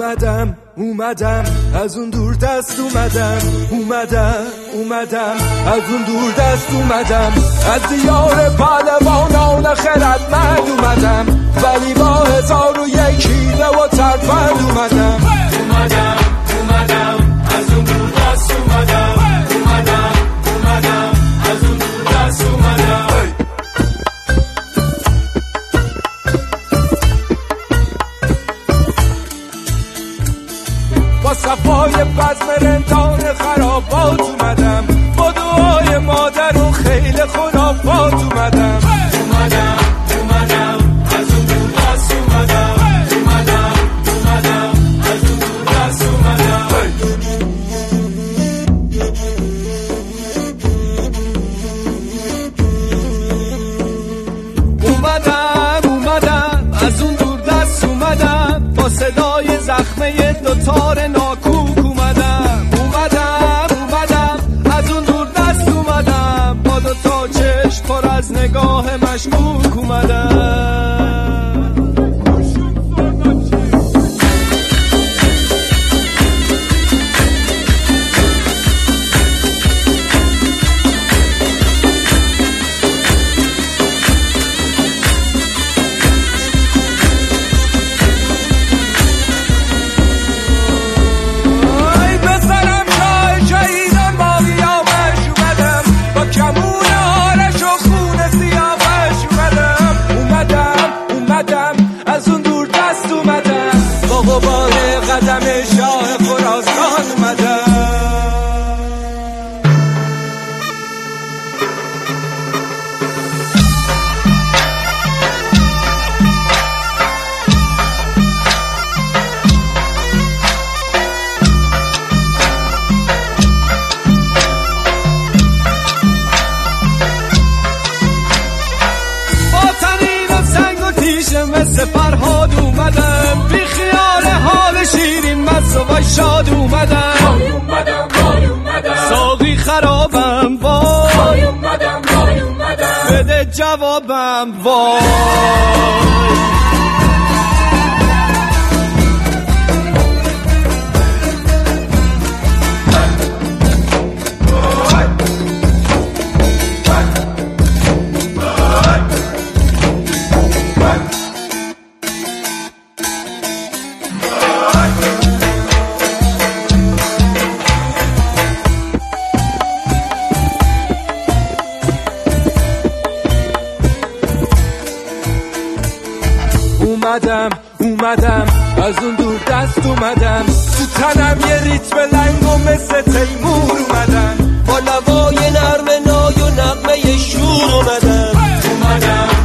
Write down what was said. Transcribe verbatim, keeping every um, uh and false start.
اومدم اومدم از اون دور دست اومدم اومدم اومدم از اون دور دست اومدم از دیار پهلوانان خردمند اومدم ولی با هزار و یک حیله و ترفند اومدم اومدم اومدم از اون دور دست اومدم اومدم اومدم از اون دور دست اومدم با صفای بزم رندان خرابات اومدم با دعای مادر و خیل خرافات اومدم اومدم اومدم از اون دور دست اومدم اومدم اومدم از اون دور دست اومدم اومدم اومدم از اون دور دست اومدم با صدای زخمه دوتار ناکوک اومدم اومدم اومدم از اون دور دست اومدم با دوتا چشم پر از نگاه مشکوک اومدم قدم شاه خراسان اومدم با تنین و سنگ و تیشه مثل فرهاد اومدم بی خیال حال شیرین مست و وای شاد اومدم وای اومدم وای اومدم ساقی خرابم وای وای اومدم وای اومدم بده جوابم وای اومدم اومدم از اون دور دست اومدم تو تنم یه ریتم لنگ و مثل تیمور اومدم با نوای نرم نای و نغمه شور اومدم اومدم